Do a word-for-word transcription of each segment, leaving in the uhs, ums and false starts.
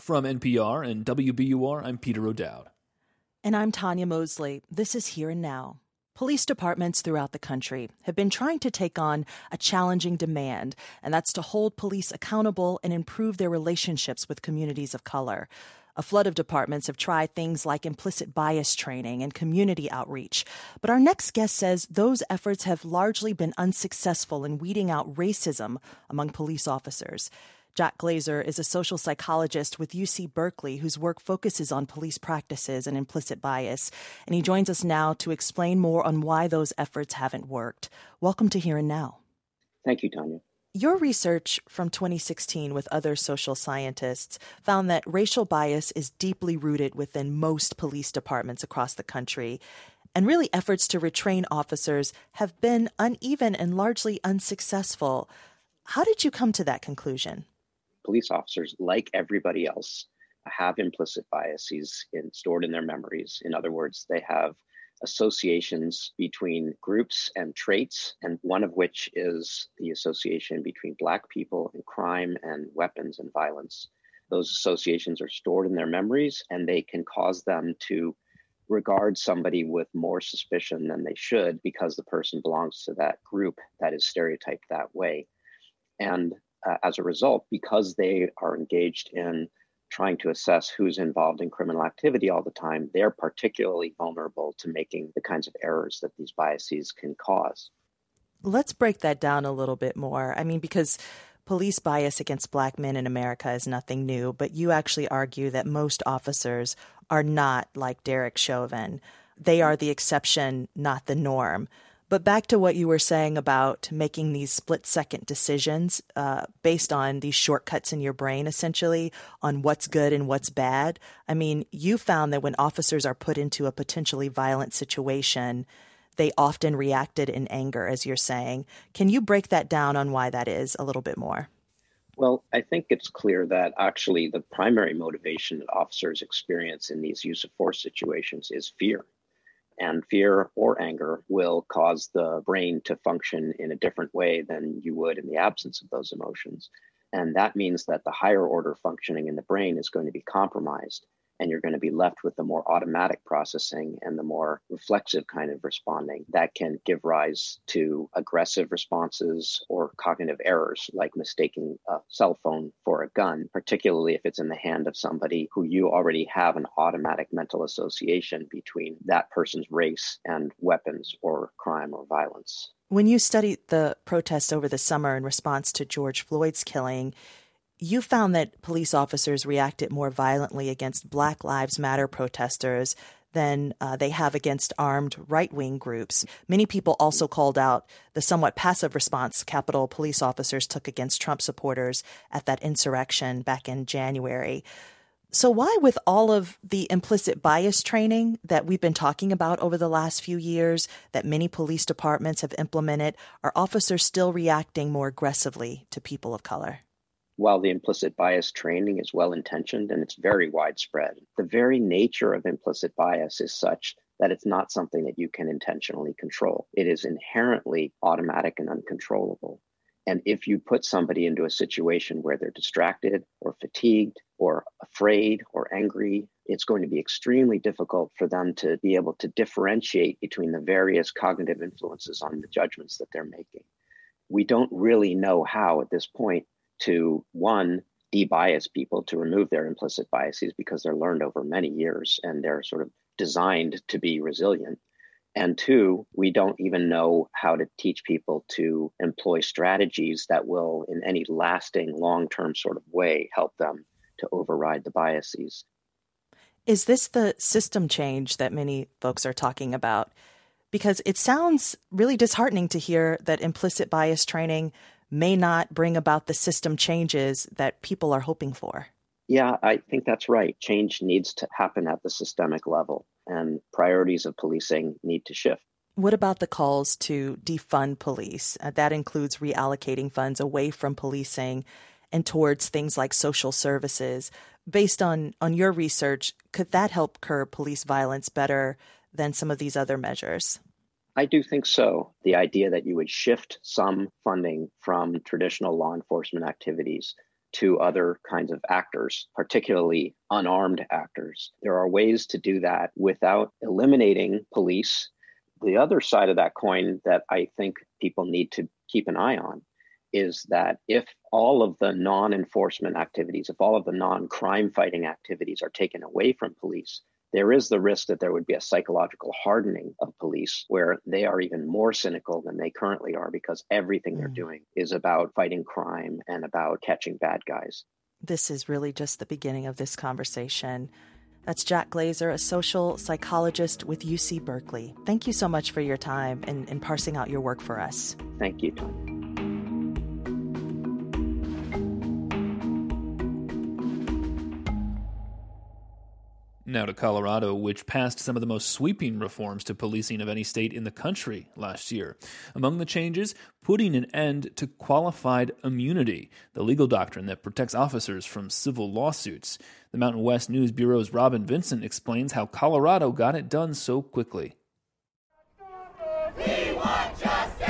From N P R and W B U R, I'm Peter O'Dowd. And I'm Tanya Mosley. This is Here and Now. Police departments throughout the country have been trying to take on a challenging demand, and that's to hold police accountable and improve their relationships with communities of color. A flood of departments have tried things like implicit bias training and community outreach. But our next guest says those efforts have largely been unsuccessful in weeding out racism among police officers. Jack Glazer is a social psychologist with U C Berkeley whose work focuses on police practices and implicit bias, and he joins us now to explain more on why those efforts haven't worked. Welcome to Here and Now. Thank you, Tanya. Your research from twenty sixteen with other social scientists found that racial bias is deeply rooted within most police departments across the country, and really efforts to retrain officers have been uneven and largely unsuccessful. How did you come to that conclusion? Police officers, like everybody else, have implicit biases in, stored in their memories. In other words, they have associations between groups and traits, and one of which is the association between Black people and crime and weapons and violence. Those associations are stored in their memories, and they can cause them to regard somebody with more suspicion than they should because the person belongs to that group that is stereotyped that way. And Uh, as a result, because they are engaged in trying to assess who's involved in criminal activity all the time, they're particularly vulnerable to making the kinds of errors that these biases can cause. Let's break that down a little bit more. I mean, because police bias against Black men in America is nothing new, but you actually argue that most officers are not like Derek Chauvin. They are the exception, not the norm. But back to what you were saying about making these split-second decisions uh, based on these shortcuts in your brain, essentially, on what's good and what's bad. I mean, you found that when officers are put into a potentially violent situation, they often reacted in anger, as you're saying. Can you break that down on why that is a little bit more? Well, I think it's clear that actually the primary motivation that officers experience in these use of force situations is fear. And fear or anger will cause the brain to function in a different way than you would in the absence of those emotions. And that means that the higher order functioning in the brain is going to be compromised, and you're going to be left with the more automatic processing and the more reflexive kind of responding that can give rise to aggressive responses or cognitive errors, like mistaking a cell phone for a gun, particularly if it's in the hand of somebody who you already have an automatic mental association between that person's race and weapons or crime or violence. When you studied the protests over the summer in response to George Floyd's killing, you found that police officers reacted more violently against Black Lives Matter protesters than uh, they have against armed right-wing groups. Many people also called out the somewhat passive response Capitol police officers took against Trump supporters at that insurrection back in January. So why, with all of the implicit bias training that we've been talking about over the last few years that many police departments have implemented, are officers still reacting more aggressively to people of color? While the implicit bias training is well-intentioned and it's very widespread, the very nature of implicit bias is such that it's not something that you can intentionally control. It is inherently automatic and uncontrollable. And if you put somebody into a situation where they're distracted or fatigued or afraid or angry, it's going to be extremely difficult for them to be able to differentiate between the various cognitive influences on the judgments that they're making. We don't really know how at this point to, one, de-bias people, to remove their implicit biases because they're learned over many years and they're sort of designed to be resilient. And two, we don't even know how to teach people to employ strategies that will, in any lasting, long-term sort of way, help them to override the biases. Is this the system change that many folks are talking about? Because it sounds really disheartening to hear that implicit bias training may not bring about the system changes that people are hoping for. Yeah, I think that's right. Change needs to happen at the systemic level, and priorities of policing need to shift. What about the calls to defund police? Uh, that includes reallocating funds away from policing and towards things like social services. Based on, on your research, could that help curb police violence better than some of these other measures? I do think so. The idea that you would shift some funding from traditional law enforcement activities to other kinds of actors, particularly unarmed actors. There are ways to do that without eliminating police. The other side of that coin that I think people need to keep an eye on is that if all of the non-enforcement activities, if all of the non-crime fighting activities are taken away from police, there is the risk that there would be a psychological hardening of police where they are even more cynical than they currently are because everything mm. they're doing is about fighting crime and about catching bad guys. This is really just the beginning of this conversation. That's Jack Glazer, a social psychologist with U C Berkeley. Thank you so much for your time and, and parsing out your work for us. Thank you, Tom. Now to Colorado, which passed some of the most sweeping reforms to policing of any state in the country last year. Among the changes, putting an end to qualified immunity, the legal doctrine that protects officers from civil lawsuits. The Mountain West News Bureau's Robin Vincent explains how Colorado got it done so quickly. We want justice!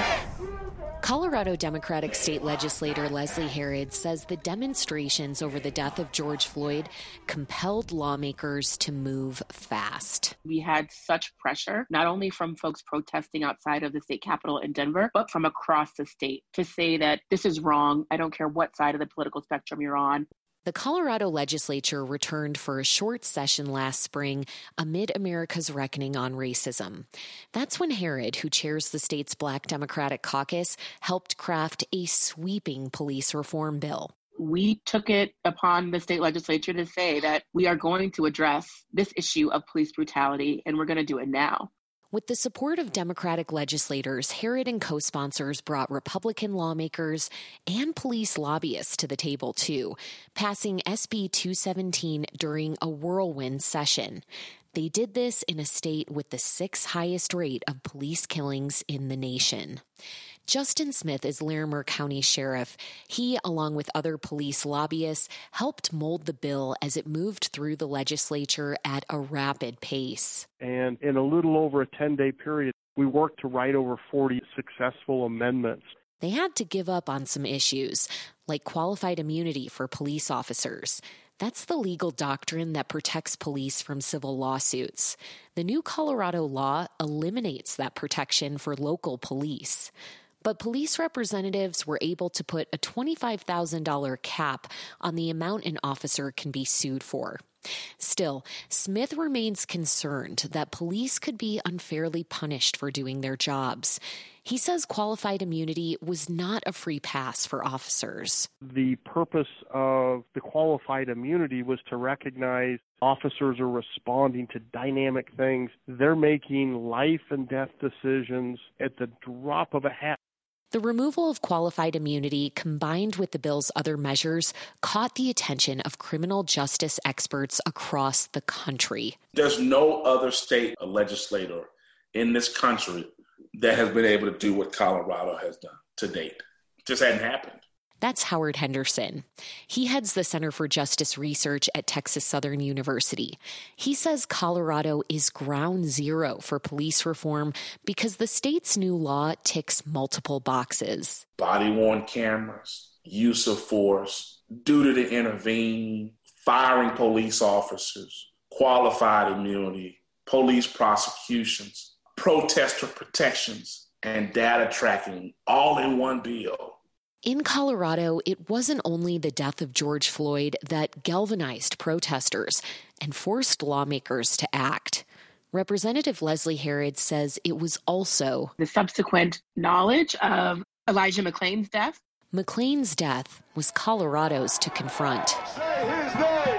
Colorado Democratic State Legislator Leslie Herod says the demonstrations over the death of George Floyd compelled lawmakers to move fast. We had such pressure, not only from folks protesting outside of the state capitol in Denver, but from across the state to say that this is wrong. I don't care what side of the political spectrum you're on. The Colorado legislature returned for a short session last spring amid America's reckoning on racism. That's when Herod, who chairs the state's Black Democratic Caucus, helped craft a sweeping police reform bill. We took it upon the state legislature to say that we are going to address this issue of police brutality, and we're going to do it now. With the support of Democratic legislators, Herod and co-sponsors brought Republican lawmakers and police lobbyists to the table, too, passing S B two seventeen during a whirlwind session. They did this in a state with the sixth highest rate of police killings in the nation. Justin Smith is Larimer County Sheriff. He, along with other police lobbyists, helped mold the bill as it moved through the legislature at a rapid pace. And in a little over a ten-day period, we worked to write over forty successful amendments. They had to give up on some issues, like qualified immunity for police officers. That's the legal doctrine that protects police from civil lawsuits. The new Colorado law eliminates that protection for local police. But police representatives were able to put a twenty-five thousand dollars cap on the amount an officer can be sued for. Still, Smith remains concerned that police could be unfairly punished for doing their jobs. He says qualified immunity was not a free pass for officers. The purpose of the qualified immunity was to recognize officers are responding to dynamic things. They're making life and death decisions at the drop of a hat. The removal of qualified immunity, combined with the bill's other measures, caught the attention of criminal justice experts across the country. There's no other state legislator in this country that has been able to do what Colorado has done to date. It just hadn't happened. That's Howard Henderson. He heads the Center for Justice Research at Texas Southern University. He says Colorado is ground zero for police reform because the state's new law ticks multiple boxes. Body-worn cameras, use of force, duty to intervene, firing police officers, qualified immunity, police prosecutions, protester protections, and data tracking all in one bill. In Colorado, it wasn't only the death of George Floyd that galvanized protesters and forced lawmakers to act. Representative Leslie Herod says it was also the subsequent knowledge of Elijah McClain's death. McClain's death was Colorado's to confront. Say his name.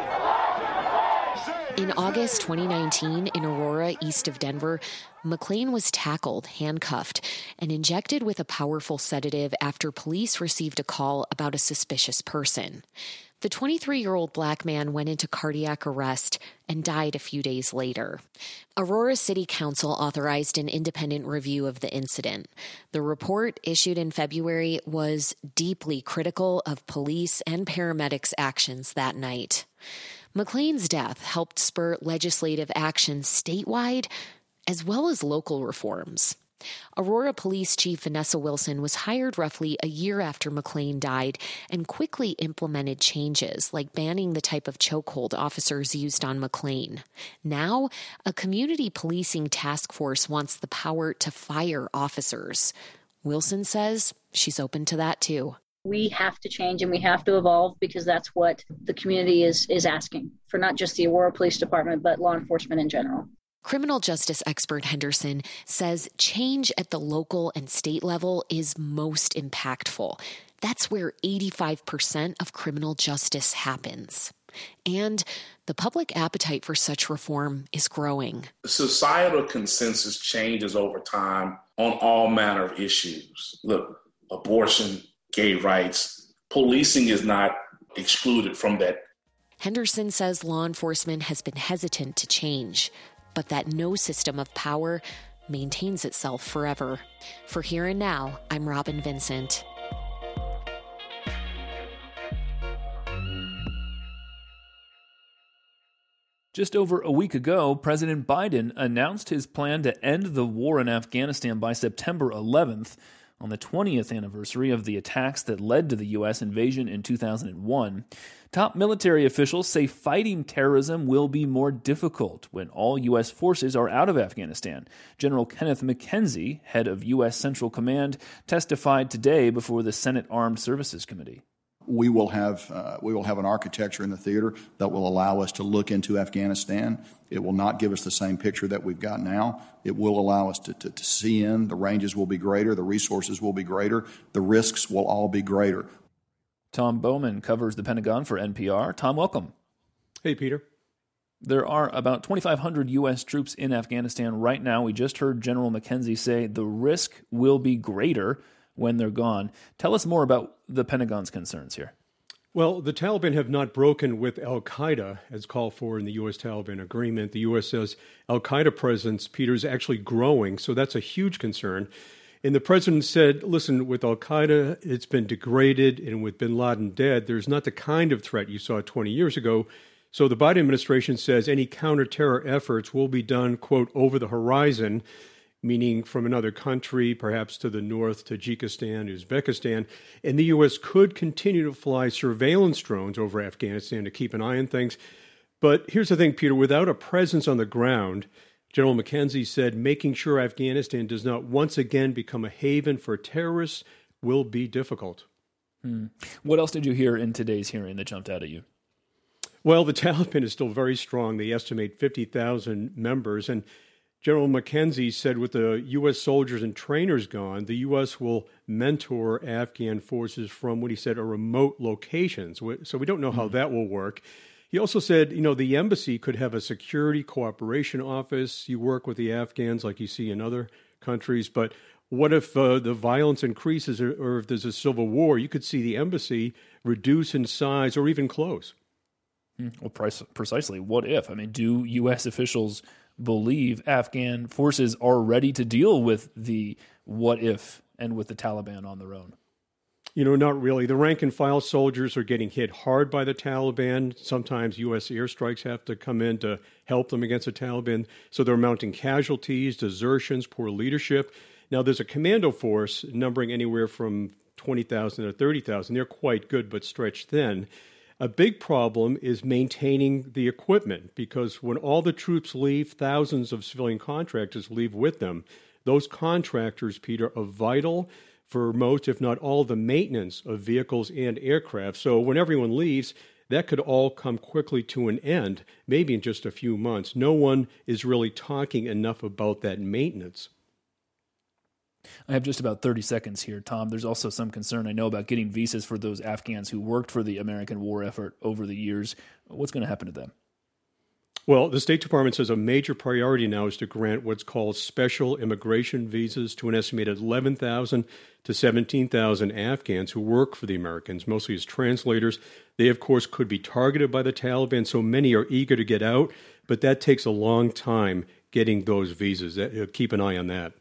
In August twenty nineteen, in Aurora, east of Denver, McClain was tackled, handcuffed, and injected with a powerful sedative after police received a call about a suspicious person. The twenty-three-year-old black man went into cardiac arrest and died a few days later. Aurora City Council authorized an independent review of the incident. The report, issued in February, was deeply critical of police and paramedics' actions that night. McClain's death helped spur legislative action statewide as well as local reforms. Aurora Police Chief Vanessa Wilson was hired roughly a year after McClain died and quickly implemented changes like banning the type of chokehold officers used on McClain. Now, a community policing task force wants the power to fire officers. Wilson says she's open to that too. We have to change and we have to evolve because that's what the community is is asking for, not just the Aurora Police Department, but law enforcement in general. Criminal justice expert Henderson says change at the local and state level is most impactful. That's where eighty-five percent of criminal justice happens. And the public appetite for such reform is growing. Societal consensus changes over time on all manner of issues. Look, abortion, gay rights, policing is not excluded from that. Henderson says law enforcement has been hesitant to change, but that no system of power maintains itself forever. For Here and Now, I'm Robin Vincent. Just over a week ago, President Biden announced his plan to end the war in Afghanistan by September eleventh, on the twentieth anniversary of the attacks that led to the U S invasion in two thousand one. Top military officials say fighting terrorism will be more difficult when all U S forces are out of Afghanistan. General Kenneth McKenzie, head of U S Central Command, testified today before the Senate Armed Services Committee. We will have uh, we will have an architecture in the theater that will allow us to look into Afghanistan. It will not give us the same picture that we've got now. It will allow us to, to, to see in. The ranges will be greater. The resources will be greater. The risks will all be greater. Tom Bowman covers the Pentagon for N P R. Tom, welcome. Hey, Peter. There are about twenty-five hundred U S troops in Afghanistan right now. We just heard General McKenzie say the risk will be greater when they're gone. Tell us more about the Pentagon's concerns here. Well, the Taliban have not broken with al-Qaeda, as called for in the U S-Taliban agreement. The U S says al-Qaeda presence, Peter, is actually growing, so that's a huge concern. And the president said, listen, with al-Qaeda, it's been degraded, and with bin Laden dead, there's not the kind of threat you saw twenty years ago. So the Biden administration says any counter-terror efforts will be done, quote, over the horizon, meaning from another country, perhaps to the north, Tajikistan, Uzbekistan. And the U S could continue to fly surveillance drones over Afghanistan to keep an eye on things. But here's the thing, Peter, without a presence on the ground, General McKenzie said making sure Afghanistan does not once again become a haven for terrorists will be difficult. Hmm. What else did you hear in today's hearing that jumped out at you? Well, the Taliban is still very strong. They estimate fifty thousand members. And General McKenzie said with the U S soldiers and trainers gone, the U S will mentor Afghan forces from what he said are remote locations. So we don't know how that will work. He also said, you know, the embassy could have a security cooperation office. You work with the Afghans like you see in other countries. But what if uh, the violence increases or, or if there's a civil war? You could see the embassy reduce in size or even close. Well, precisely. What if? I mean, do U S officials believe Afghan forces are ready to deal with the what if and with the Taliban on their own? You know, not really. The rank and file soldiers are getting hit hard by the Taliban. Sometimes U S airstrikes have to come in to help them against the Taliban. So they're mounting casualties, desertions, poor leadership. Now, there's a commando force numbering anywhere from twenty thousand to thirty thousand. They're quite good, but stretched thin. A big problem is maintaining the equipment, because when all the troops leave, thousands of civilian contractors leave with them. Those contractors, Peter, are vital for most, if not all, the maintenance of vehicles and aircraft. So when everyone leaves, that could all come quickly to an end, maybe in just a few months. No one is really talking enough about that maintenance. I have just about thirty seconds here, Tom. There's also some concern, I know, about getting visas for those Afghans who worked for the American war effort over the years. What's going to happen to them? Well, the State Department says a major priority now is to grant what's called special immigration visas to an estimated eleven thousand to seventeen thousand Afghans who work for the Americans, mostly as translators. They, of course, could be targeted by the Taliban, so many are eager to get out, but that takes a long time getting those visas. Keep an eye on that.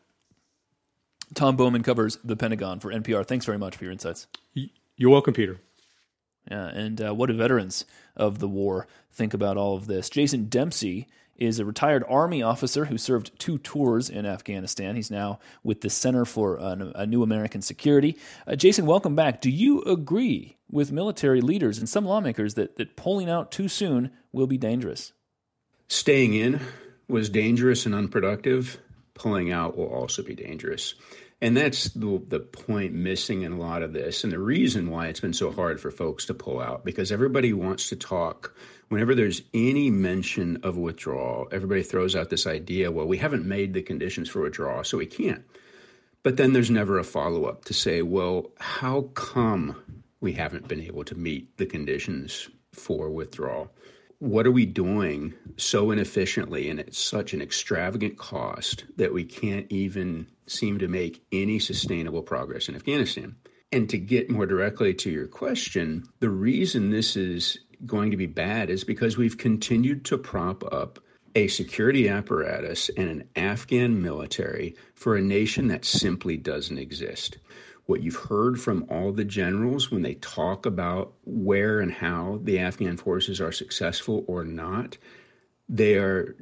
Tom Bowman covers the Pentagon for N P R. Thanks very much for your insights. You're welcome, Peter. Yeah, and uh, what do veterans of the war think about all of this? Jason Dempsey is a retired Army officer who served two tours in Afghanistan. He's now with the Center for uh, a New American Security. Uh, Jason, welcome back. Do you agree with military leaders and some lawmakers that, that pulling out too soon will be dangerous? Staying in was dangerous and unproductive. Pulling out will also be dangerous. And that's the, the point missing in a lot of this, and the reason why it's been so hard for folks to pull out, because everybody wants to talk. Whenever there's any mention of withdrawal, everybody throws out this idea, well, we haven't made the conditions for withdrawal, so we can't. But then there's never a follow-up to say, well, how come we haven't been able to meet the conditions for withdrawal? What are we doing so inefficiently and at such an extravagant cost that we can't even seem to make any sustainable progress in Afghanistan? And to get more directly to your question, the reason this is going to be bad is because we've continued to prop up a security apparatus and an Afghan military for a nation that simply doesn't exist. What you've heard from all the generals when they talk about where and how the Afghan forces are successful or not, they are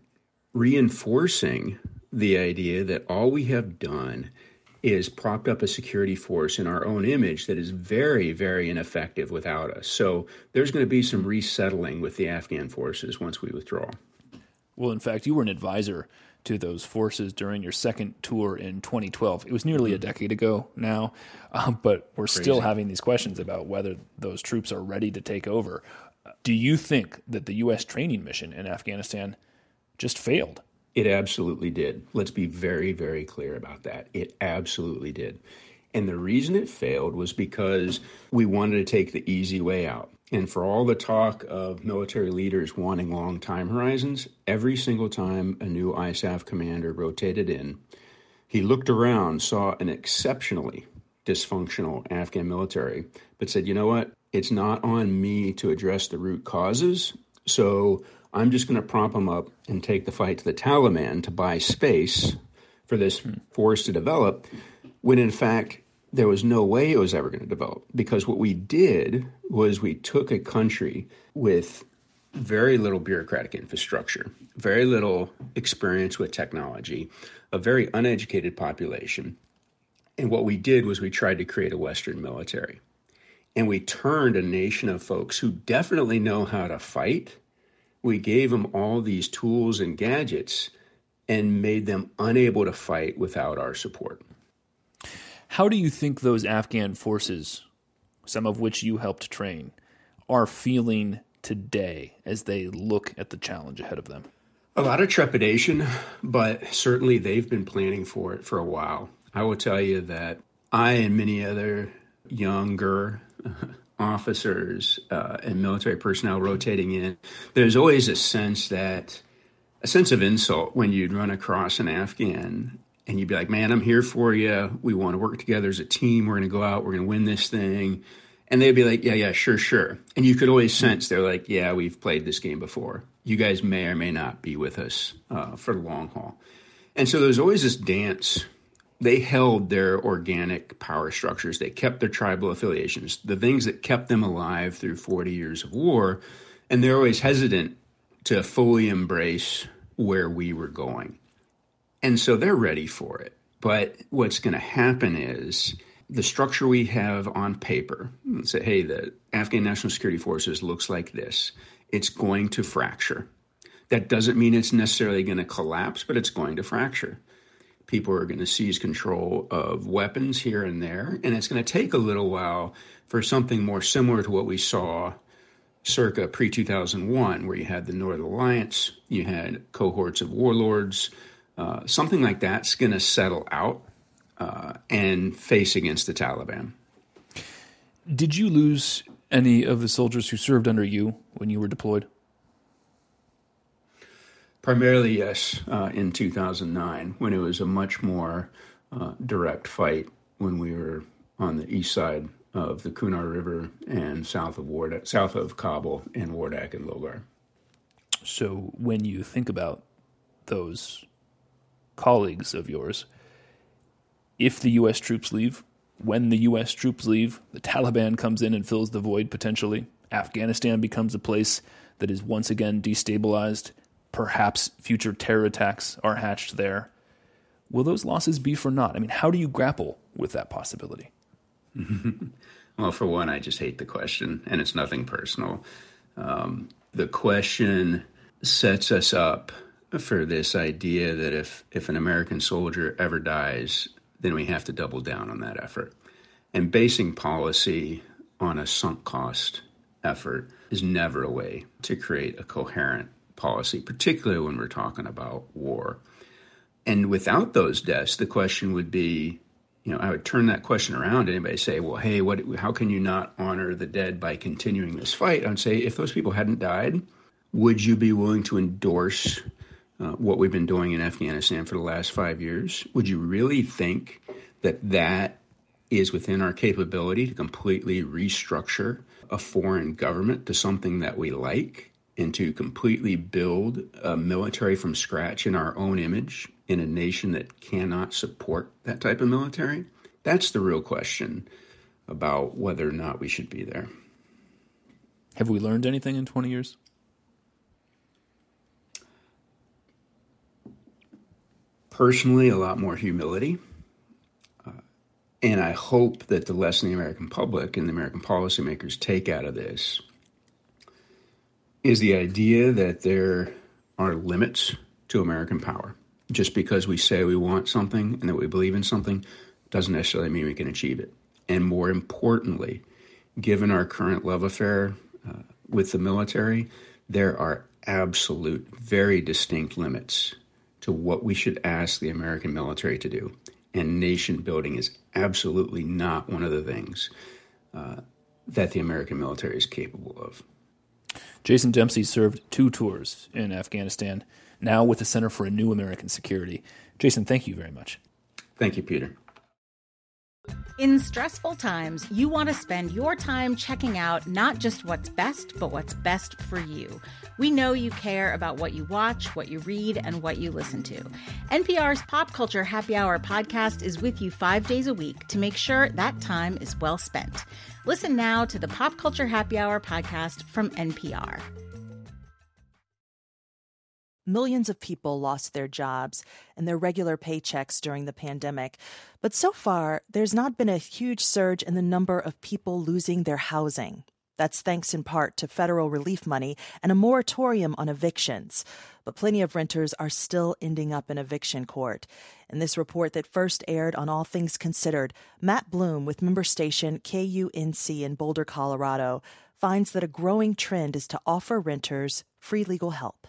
reinforcing the idea that all we have done is propped up a security force in our own image that is very, very ineffective without us. So there's going to be some resettling with the Afghan forces once we withdraw. Well, in fact, you were an advisor to those forces during your second tour in twenty twelve. It was nearly a decade ago now, um, but we're Crazy. still having these questions about whether those troops are ready to take over. Do you think that the U S training mission in Afghanistan just failed? It absolutely did. Let's be very, very clear about that. It absolutely did. And the reason it failed was because we wanted to take the easy way out. And for all the talk of military leaders wanting long time horizons, every single time a new I S A F commander rotated in, he looked around, saw an exceptionally dysfunctional Afghan military, but said, you know what? It's not on me to address the root causes, so I'm just going to prop them up and take the fight to the Taliban to buy space for this force to develop, when in fact there was no way it was ever going to develop. Because what we did was we took a country with very little bureaucratic infrastructure, very little experience with technology, a very uneducated population. And what we did was we tried to create a Western military. And we turned a nation of folks who definitely know how to fight. We gave them all these tools and gadgets and made them unable to fight without our support. How do you think those Afghan forces, some of which you helped train, are feeling today as they look at the challenge ahead of them? A lot of trepidation, but certainly they've been planning for it for a while. I will tell you that I and many other younger officers uh, and military personnel rotating in, there's always a sense that, a sense of insult when you'd run across an Afghan and you'd be like, man, I'm here for you. We want to work together as a team. We're going to go out. We're going to win this thing. And they'd be like, yeah, yeah, sure, sure. And you could always sense they're like, yeah, we've played this game before. You guys may or may not be with us uh, for the long haul. And so there's always this dance. They held their organic power structures. They kept their tribal affiliations, the things that kept them alive through forty years of war. And they're always hesitant to fully embrace where we were going. And so they're ready for it. But what's going to happen is the structure we have on paper, let's say, hey, the Afghan National Security Forces looks like this. It's going to fracture. That doesn't mean it's necessarily going to collapse, but it's going to fracture. People are going to seize control of weapons here and there, and it's going to take a little while for something more similar to what we saw circa pre two thousand one, where you had the Northern Alliance, you had cohorts of warlords. Uh, something like that's going to settle out uh, and face against the Taliban. Did you lose any of the soldiers who served under you when you were deployed? Primarily, yes, uh, in two thousand nine, when it was a much more uh, direct fight when we were on the east side of the Kunar River and south of Wardak, south of Kabul in Wardak and Logar. So when you think about those colleagues of yours, if the U S troops leave, when the U S troops leave, the Taliban comes in and fills the void potentially. Afghanistan becomes a place that is once again destabilized. Perhaps future terror attacks are hatched there. Will those losses be for naught? I mean, how do you grapple with that possibility? Well, for one, I just hate the question, and it's nothing personal. Um, the question sets us up for this idea that if, if an American soldier ever dies, then we have to double down on that effort. And basing policy on a sunk cost effort is never a way to create a coherent policy, particularly when we're talking about war. And without those deaths, the question would be, you know, I would turn that question around to anybody say, well, hey, what? How can you not honor the dead by continuing this fight? I would say, if those people hadn't died, would you be willing to endorse uh, what we've been doing in Afghanistan for the last five years? Would you really think that that is within our capability to completely restructure a foreign government to something that we like and to completely build a military from scratch in our own image in a nation that cannot support that type of military? That's the real question about whether or not we should be there. Have we learned anything in twenty years? Personally, a lot more humility. Uh, and I hope that the lesson the American public and the American policymakers take out of this is the idea that there are limits to American power. Just because we say we want something and that we believe in something doesn't necessarily mean we can achieve it. And more importantly, given our current love affair uh, with the military, there are absolute, very distinct limits to what we should ask the American military to do. And nation building is absolutely not one of the things uh, that the American military is capable of. Jason Dempsey served two tours in Afghanistan, now with the Center for a New American Security. Jason, thank you very much. Thank you, Peter. In stressful times, you want to spend your time checking out not just what's best, but what's best for you. We know you care about what you watch, what you read, and what you listen to. N P R's Pop Culture Happy Hour podcast is with you five days a week to make sure that time is well spent. Listen now to the Pop Culture Happy Hour podcast from N P R. Millions of people lost their jobs and their regular paychecks during the pandemic. But so far, there's not been a huge surge in the number of people losing their housing. That's thanks in part to federal relief money and a moratorium on evictions. But plenty of renters are still ending up in eviction court. In this report that first aired on All Things Considered, Matt Bloom with member station K U N C in Boulder, Colorado, finds that a growing trend is to offer renters free legal help.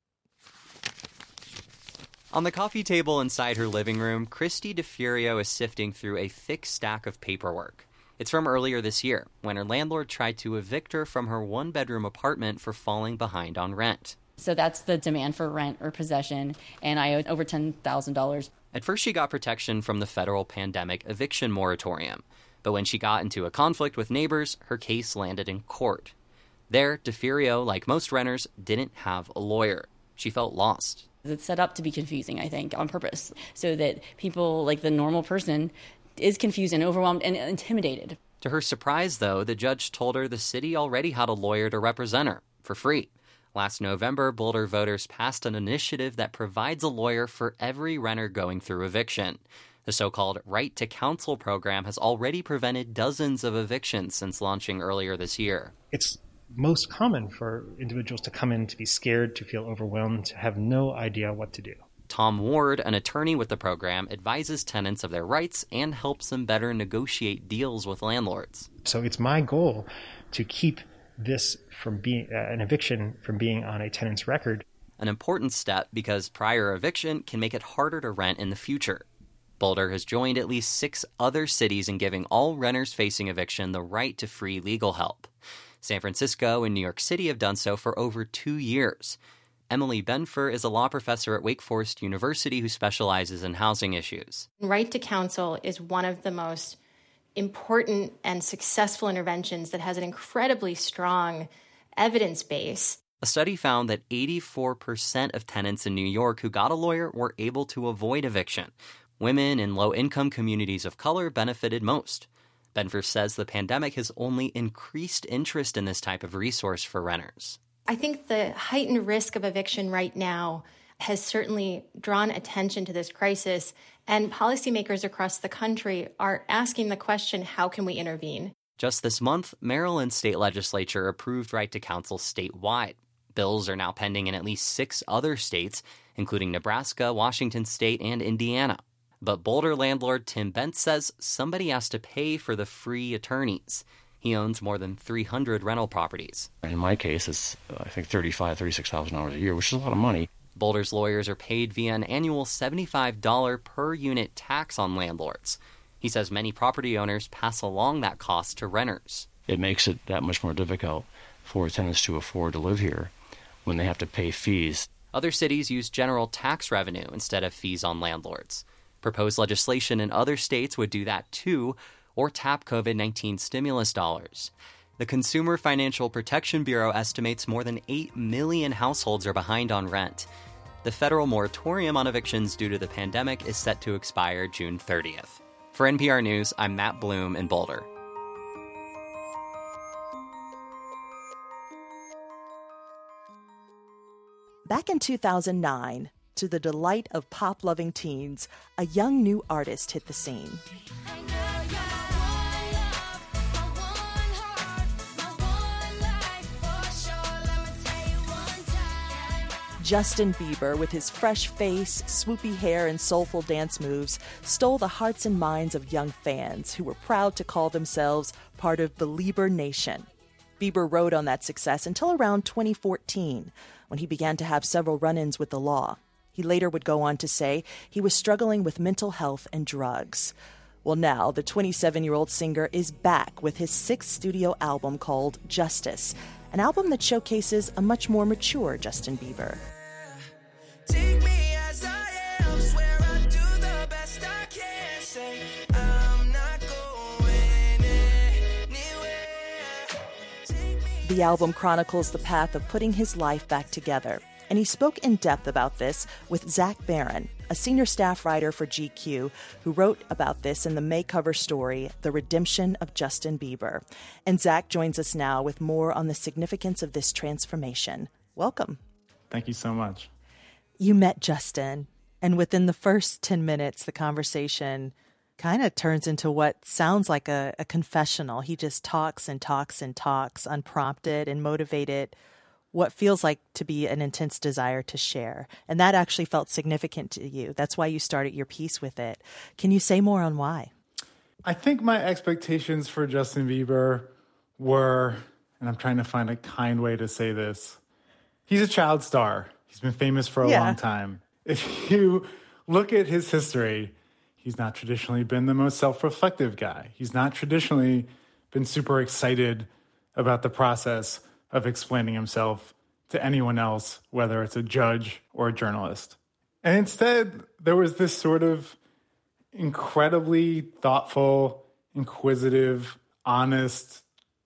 On the coffee table inside her living room, Christy DeFurio is sifting through a thick stack of paperwork. It's from earlier this year, when her landlord tried to evict her from her one-bedroom apartment for falling behind on rent. So that's the demand for rent or possession, and I owed over ten thousand dollars. At first, she got protection from the federal pandemic eviction moratorium. But when she got into a conflict with neighbors, her case landed in court. There, DeFurio, like most renters, didn't have a lawyer. She felt lost. It's set up to be confusing, I think, on purpose, so that people, like the normal person, is confused and overwhelmed and intimidated. To her surprise, though, the judge told her the city already had a lawyer to represent her, for free. Last November, Boulder voters passed an initiative that provides a lawyer for every renter going through eviction. The so-called Right to Counsel program has already prevented dozens of evictions since launching earlier this year. It's most common for individuals to come in to be scared, to feel overwhelmed, to have no idea what to do. Tom Ward, an attorney with the program, advises tenants of their rights and helps them better negotiate deals with landlords. So it's my goal to keep this from being uh, an eviction from being on a tenant's record. An important step because prior eviction can make it harder to rent in the future. Boulder has joined at least six other cities in giving all renters facing eviction the right to free legal help. San Francisco and New York City have done so for over two years. Emily Benfer is a law professor at Wake Forest University who specializes in housing issues. Right to counsel is one of the most important and successful interventions that has an incredibly strong evidence base. A study found that eighty-four percent of tenants in New York who got a lawyer were able to avoid eviction. Women in low-income communities of color benefited most. Benford says the pandemic has only increased interest in this type of resource for renters. I think the heightened risk of eviction right now has certainly drawn attention to this crisis, and policymakers across the country are asking the question, how can we intervene? Just this month, Maryland state legislature approved right to counsel statewide. Bills are now pending in at least six other states, including Nebraska, Washington State, and Indiana. But Boulder landlord Tim Bentz says somebody has to pay for the free attorneys. He owns more than three hundred rental properties. In my case, it's, I think, thirty-five thousand dollars, thirty-six thousand dollars a year, which is a lot of money. Boulder's lawyers are paid via an annual seventy-five dollars per unit tax on landlords. He says many property owners pass along that cost to renters. It makes it that much more difficult for tenants to afford to live here when they have to pay fees. Other cities use general tax revenue instead of fees on landlords. Proposed legislation in other states would do that too, or tap COVID nineteen stimulus dollars. The Consumer Financial Protection Bureau estimates more than eight million households are behind on rent. The federal moratorium on evictions due to the pandemic is set to expire June thirtieth. For N P R News, I'm Matt Bloom in Boulder. Back in two thousand nine, to the delight of pop-loving teens, a young new artist hit the scene. Justin Bieber, with his fresh face, swoopy hair, and soulful dance moves, stole the hearts and minds of young fans who were proud to call themselves part of Belieber Nation. Bieber rode on that success until around twenty fourteen, when he began to have several run-ins with the law. He later would go on to say he was struggling with mental health and drugs. Well, now the twenty-seven-year-old singer is back with his sixth studio album called Justice, an album that showcases a much more mature Justin Bieber. Take me as I am, swear I do the best I can, say I'm not going anywhere. The album chronicles the path of putting his life back together, and he spoke in depth about this with Zach Barron, a senior staff writer for G Q, who wrote about this in the May cover story, The Redemption of Justin Bieber. And Zach joins us now with more on the significance of this transformation. Welcome. Thank you so much. You met Justin, and within the first ten minutes, the conversation kind of turns into what sounds like a, a confessional. He just talks and talks and talks, unprompted and motivated, what feels like to be an intense desire to share. And that actually felt significant to you. That's why you started your piece with it. Can you say more on why? I think my expectations for Justin Bieber were, and I'm trying to find a kind way to say this, he's a child star. He's been famous for a yeah. long time. If you look at his history, he's not traditionally been the most self-reflective guy. He's not traditionally been super excited about the process of explaining himself to anyone else, whether it's a judge or a journalist. And instead, there was this sort of incredibly thoughtful, inquisitive, honest,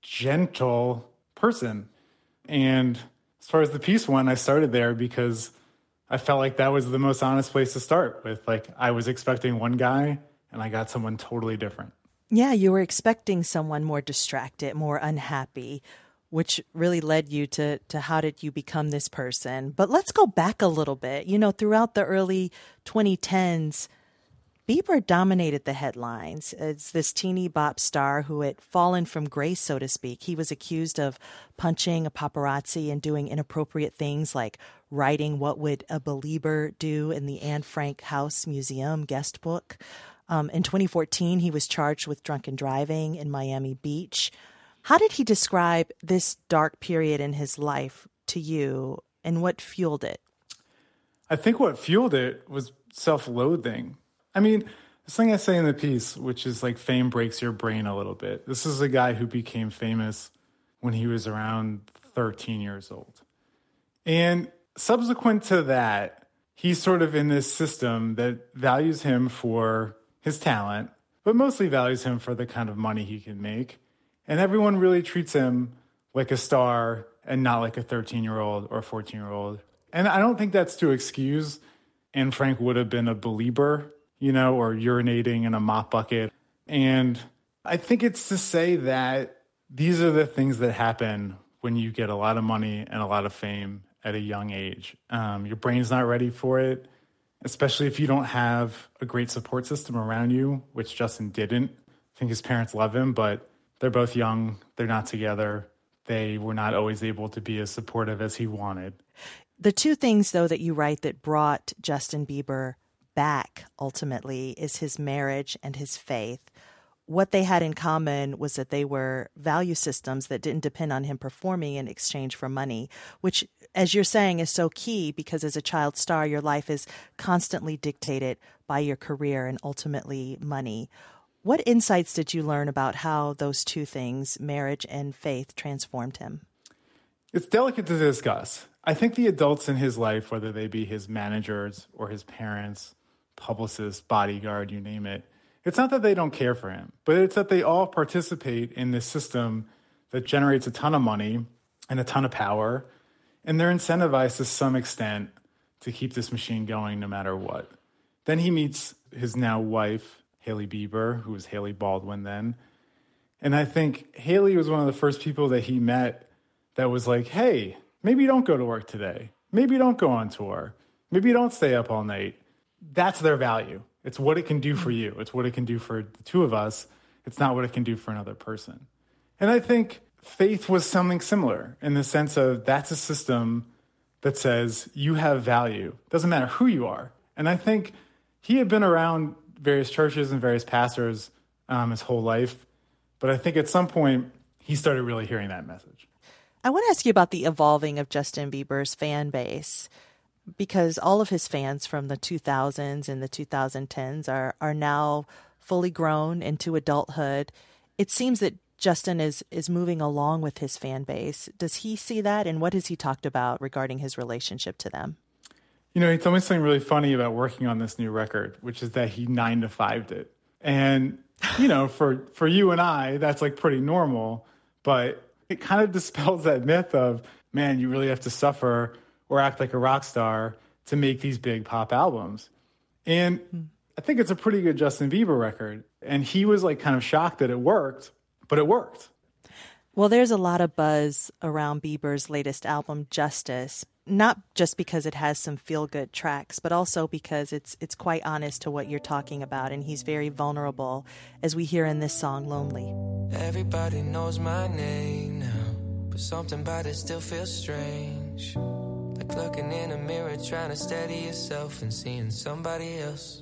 gentle person. And as far as the piece went, I started there because I felt like that was the most honest place to start with. Like, I was expecting one guy, and I got someone totally different. Yeah, you were expecting someone more distracted, more unhappy, which really led you to, to how did you become this person. But let's go back a little bit. You know, throughout the early twenty tens, Bieber dominated the headlines as this teeny bop star who had fallen from grace, so to speak. He was accused of punching a paparazzi and doing inappropriate things like writing What Would a Belieber Do in the Anne Frank House Museum guest book. Um, in twenty fourteen, he was charged with drunken driving in Miami Beach. How did he describe this dark period in his life to you, and what fueled it? I think what fueled it was self-loathing. I mean, this thing I say in the piece, which is like fame breaks your brain a little bit. This is a guy who became famous when he was around thirteen years old. And subsequent to that, he's sort of in this system that values him for his talent, but mostly values him for the kind of money he can make. And everyone really treats him like a star and not like a thirteen-year-old or fourteen-year-old. And I don't think that's to excuse Anne Frank would have been a believer you know, or urinating in a mop bucket. And I think it's to say that these are the things that happen when you get a lot of money and a lot of fame at a young age. Um, your brain's not ready for it, especially if you don't have a great support system around you, which Justin didn't. I think his parents love him, but they're both young. They're not together. They were not always able to be as supportive as he wanted. The two things, though, that you write that brought Justin Bieber back ultimately is his marriage and his faith. What they had in common was that they were value systems that didn't depend on him performing in exchange for money, which, as you're saying, is so key because as a child star, your life is constantly dictated by your career and ultimately money. What insights did you learn about how those two things, marriage and faith, transformed him? It's delicate to discuss. I think the adults in his life, whether they be his managers or his parents, publicist, bodyguard, you name it, it's not that they don't care for him, but it's that they all participate in this system that generates a ton of money and a ton of power, and they're incentivized to some extent to keep this machine going no matter what. Then he meets his now wife, Hailey Bieber, who was Hailey Baldwin then. And I think Hailey was one of the first people that he met that was like, hey, maybe you don't go to work today. Maybe you don't go on tour. Maybe you don't stay up all night. That's their value. It's what it can do for you. It's what it can do for the two of us. It's not what it can do for another person. And I think faith was something similar in the sense of that's a system that says you have value. Doesn't matter who you are. And I think he had been around various churches and various pastors um, his whole life. But I think at some point, he started really hearing that message. I want to ask you about the evolving of Justin Bieber's fan base, because all of his fans from the two thousands and the twenty tens are, are now fully grown into adulthood. It seems that Justin is, is moving along with his fan base. Does he see that? And what has he talked about regarding his relationship to them? You know, he told me something really funny about working on this new record, which is that he nine to fived it. And, you know, for, for you and I, that's like pretty normal, but it kind of dispels that myth of, man, you really have to suffer or act like a rock star to make these big pop albums. And I think it's a pretty good Justin Bieber record. And he was like kind of shocked that it worked, but it worked. Well, there's a lot of buzz around Bieber's latest album, Justice, not just because it has some feel-good tracks, but also because it's it's quite honest to what you're talking about, and he's very vulnerable, as we hear in this song, Lonely. Everybody knows my name now, but something about it still feels strange. Like looking in a mirror, trying to steady yourself and seeing somebody else.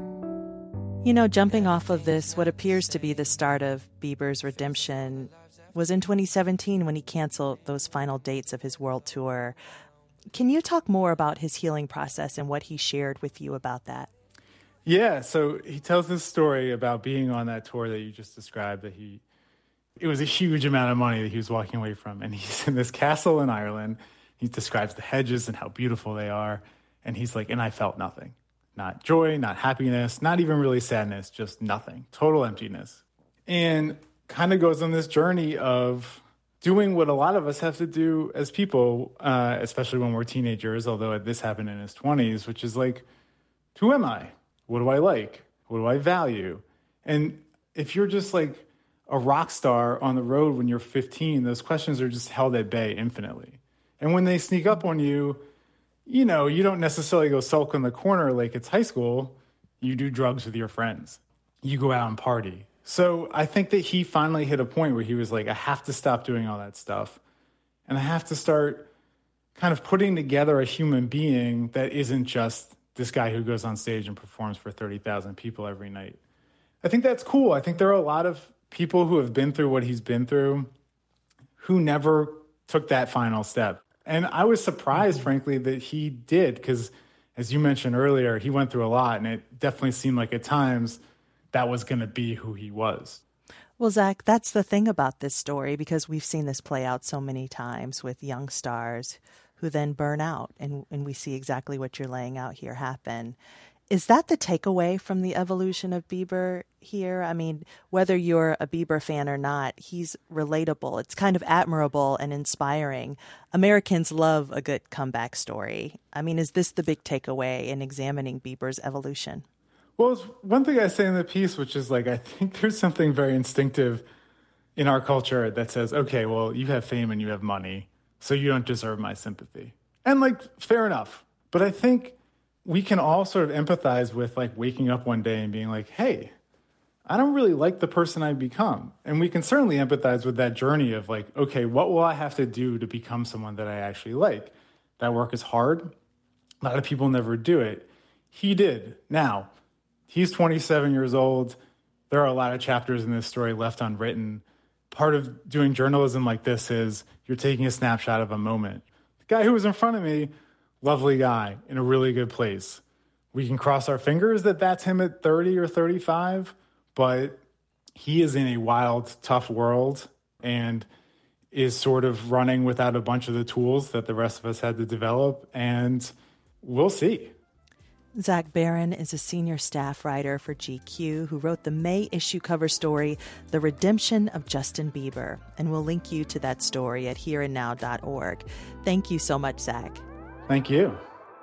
You know, jumping off of this, what appears to be the start of Bieber's redemption was in twenty seventeen when he canceled those final dates of his world tour. Can you talk more about his healing process and what he shared with you about that? Yeah, so he tells this story about being on that tour that you just described, that he, it was a huge amount of money that he was walking away from. And he's in this castle in Ireland. He describes the hedges and how beautiful they are. And he's like, and I felt nothing. Not joy, not happiness, not even really sadness, just nothing. Total emptiness. And kind of goes on this journey of doing what a lot of us have to do as people, uh, especially when we're teenagers, although this happened in his twenties, which is like, who am I? What do I like? What do I value? And if you're just like a rock star on the road when you're fifteen, those questions are just held at bay infinitely. And when they sneak up on you, you know, you don't necessarily go sulk in the corner like it's high school. You do drugs with your friends. You go out and party. So I think that he finally hit a point where he was like, I have to stop doing all that stuff. And I have to start kind of putting together a human being that isn't just this guy who goes on stage and performs for thirty thousand people every night. I think that's cool. I think there are a lot of people who have been through what he's been through who never took that final step. And I was surprised, mm-hmm. frankly, that he did, because as you mentioned earlier, he went through a lot, and it definitely seemed like at times that was going to be who he was. Well, Zach, that's the thing about this story, because we've seen this play out so many times with young stars who then burn out, and, and we see exactly what you're laying out here happen. Is that the takeaway from the evolution of Bieber here? I mean, whether you're a Bieber fan or not, he's relatable. It's kind of admirable and inspiring. Americans love a good comeback story. I mean, is this the big takeaway in examining Bieber's evolution? Well, it's one thing I say in the piece, which is like, I think there's something very instinctive in our culture that says, okay, well, you have fame and you have money, so you don't deserve my sympathy. And like, fair enough. But I think we can all sort of empathize with like waking up one day and being like, hey, I don't really like the person I've become. And we can certainly empathize with that journey of like, okay, what will I have to do to become someone that I actually like? That work is hard. A lot of people never do it. He did. Now, he's twenty-seven years old. There are a lot of chapters in this story left unwritten. Part of doing journalism like this is you're taking a snapshot of a moment. The guy who was in front of me, lovely guy, in a really good place. We can cross our fingers that that's him at thirty or thirty-five, but he is in a wild, tough world and is sort of running without a bunch of the tools that the rest of us had to develop, and we'll see. Zach Barron is a senior staff writer for G Q who wrote the May issue cover story, The Redemption of Justin Bieber, and we'll link you to that story at here and now dot org. Thank you so much, Zach. Thank you.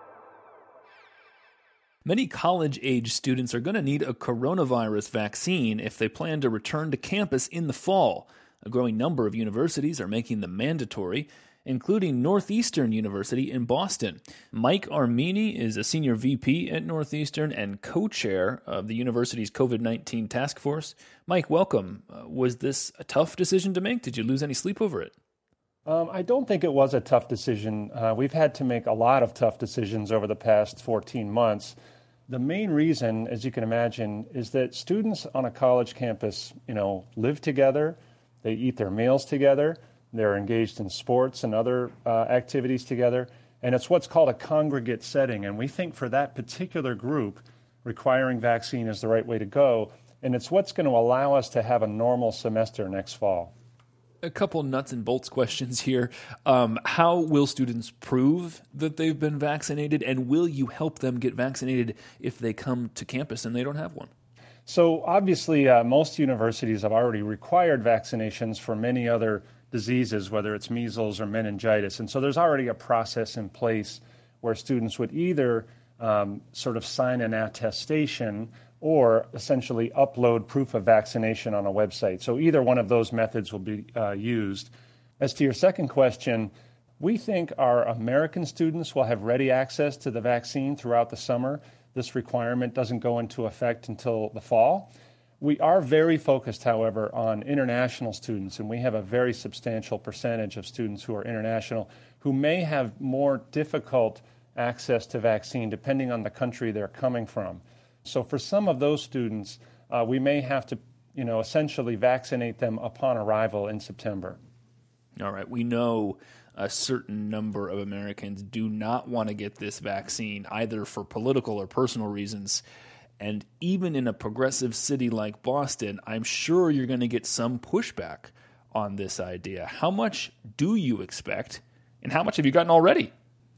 Many college-age students are going to need a coronavirus vaccine if they plan to return to campus in the fall. A growing number of universities are making them mandatory, including Northeastern University in Boston. Mike Armini is a senior V P at Northeastern and co-chair of the university's COVID nineteen task force. Mike, welcome. Uh, was this a tough decision to make? Did you lose any sleep over it? Um, I don't think it was a tough decision. Uh, we've had to make a lot of tough decisions over the past fourteen months. The main reason, as you can imagine, is that students on a college campus, you know, live together, they eat their meals together, they're engaged in sports and other uh, activities together, and it's what's called a congregate setting. And we think for that particular group, requiring vaccine is the right way to go, and it's what's going to allow us to have a normal semester next fall. A couple nuts and bolts questions here. Um, how will students prove that they've been vaccinated, and will you help them get vaccinated if they come to campus and they don't have one? So obviously, uh, most universities have already required vaccinations for many other diseases, whether it's measles or meningitis. And so there's already a process in place where students would either um, sort of sign an attestation or essentially upload proof of vaccination on a website. So either one of those methods will be uh, used. As to your second question, we think our American students will have ready access to the vaccine throughout the summer. This requirement doesn't go into effect until the fall. We are very focused, however, on international students, and we have a very substantial percentage of students who are international who may have more difficult access to vaccine depending on the country they're coming from. So for some of those students, uh, we may have to, you know, essentially vaccinate them upon arrival in September. All right. We know a certain number of Americans do not want to get this vaccine, either for political or personal reasons. And even in a progressive city like Boston, I'm sure you're going to get some pushback on this idea. How much do you expect, and how much have you gotten already?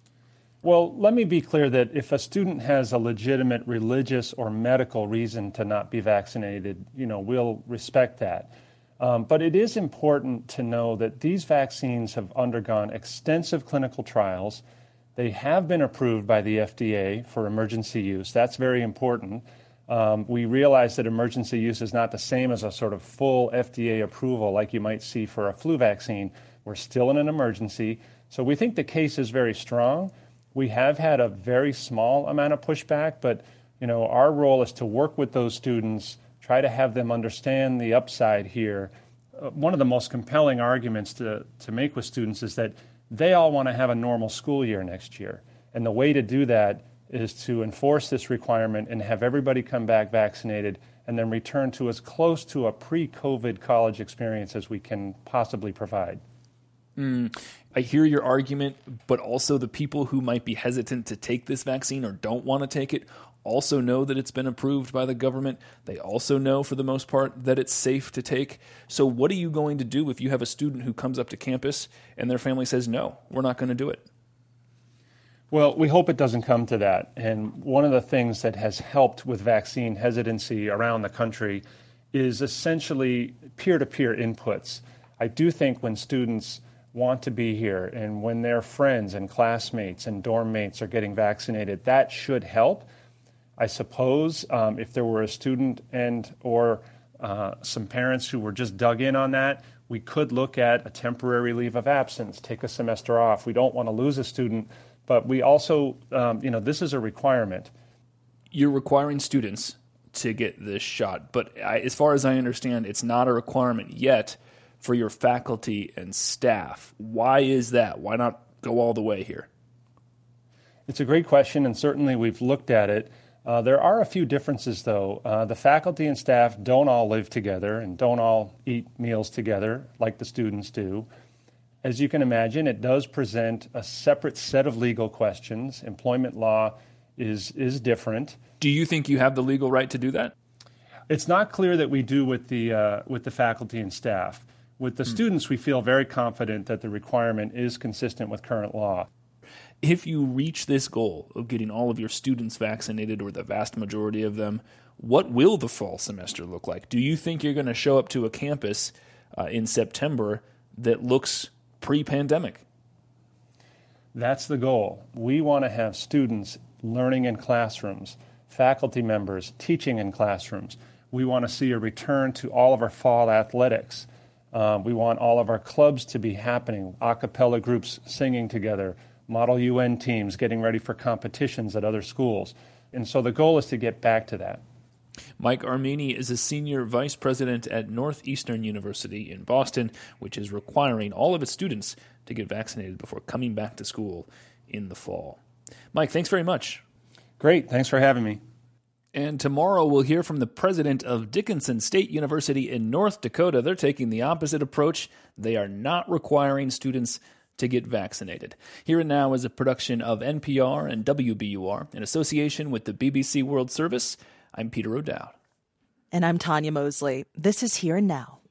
Well, let me be clear that if a student has a legitimate religious or medical reason to not be vaccinated, you know, we'll respect that. Um, but it is important to know that these vaccines have undergone extensive clinical trials. They have been approved by the F D A for emergency use. That's very important. Um, we realize that emergency use is not the same as a sort of full F D A approval like you might see for a flu vaccine. We're still in an emergency. So we think the case is very strong. We have had a very small amount of pushback, but you know, our role is to work with those students, try to have them understand the upside here. Uh, one of the most compelling arguments to, to make with students is that they all want to have a normal school year next year. And the way to do that is to enforce this requirement and have everybody come back vaccinated and then return to as close to a pre-COVID college experience as we can possibly provide. Mm, I hear your argument, but also the people who might be hesitant to take this vaccine or don't want to take it also know that it's been approved by the government. They also know, for the most part, that it's safe to take. So what are you going to do if you have a student who comes up to campus and their family says, no, we're not going to do it? Well, we hope it doesn't come to that. And one of the things that has helped with vaccine hesitancy around the country is essentially peer-to-peer inputs. I do think when students want to be here and when their friends and classmates and dorm mates are getting vaccinated, that should help. I suppose um, if there were a student and or uh, some parents who were just dug in on that, we could look at a temporary leave of absence, take a semester off. We don't want to lose a student, but we also, um, you know, this is a requirement. You're requiring students to get this shot, but I, as far as I understand, it's not a requirement yet for your faculty and staff. Why is that? Why not go all the way here? It's a great question, and certainly we've looked at it. Uh, there are a few differences, though. Uh, the faculty and staff don't all live together and don't all eat meals together like the students do. As you can imagine, it does present a separate set of legal questions. Employment law is is different. Do you think you have the legal right to do that? It's not clear that we do with the uh, with the faculty and staff. With the hmm. students, we feel very confident that the requirement is consistent with current law. If you reach this goal of getting all of your students vaccinated, or the vast majority of them, what will the fall semester look like? Do you think you're going to show up to a campus uh, in September that looks pre-pandemic? That's the goal. We want to have students learning in classrooms, faculty members teaching in classrooms. We want to see a return to all of our fall athletics. Uh, we want all of our clubs to be happening, a cappella groups singing together, Model U N teams getting ready for competitions at other schools. And so the goal is to get back to that. Mike Armeni is a senior vice president at Northeastern University in Boston, which is requiring all of its students to get vaccinated before coming back to school in the fall. Mike, thanks very much. Great. Thanks for having me. And tomorrow we'll hear from the president of Dickinson State University in North Dakota. They're taking the opposite approach. They are not requiring students to get vaccinated. Here and Now is a production of N P R and W B U R in association with the B B C World Service. I'm Peter O'Dowd. And I'm Tanya Mosley. This is Here and Now.